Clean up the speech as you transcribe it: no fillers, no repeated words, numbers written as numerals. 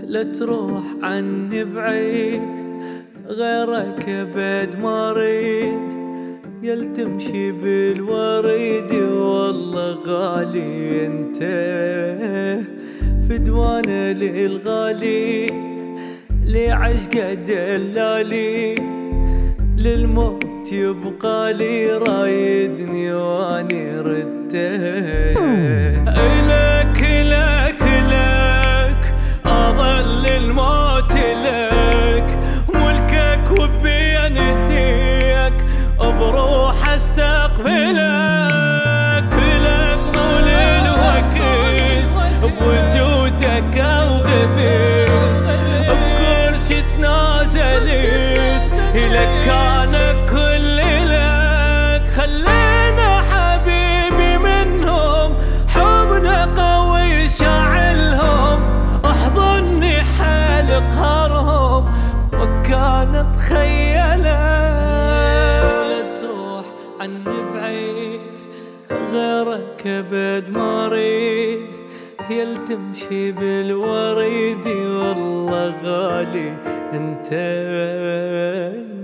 لا تروح عني بعيد، غيرك ابد ما اريد، يل تمشي بالوريد والله غالي انت، فدوانه للغالي لعشقه دلالي، للموت يبقى لي رايدني واني رده. لك لك لك اظل الموت لك، ملكك وبين يديك بروح استقبلك، لك طول الوقت بوجودك او غبت، بكرش تنازلت لك انا كل لك، خلينا حبيبي منهم حبنا قوي شاعلهم، احضني حال قهرهم وكانت خيالة. لا تروح عني بعيد، غيرك ابد ما اريد، يل تمشي بالوريد والله غالي انت.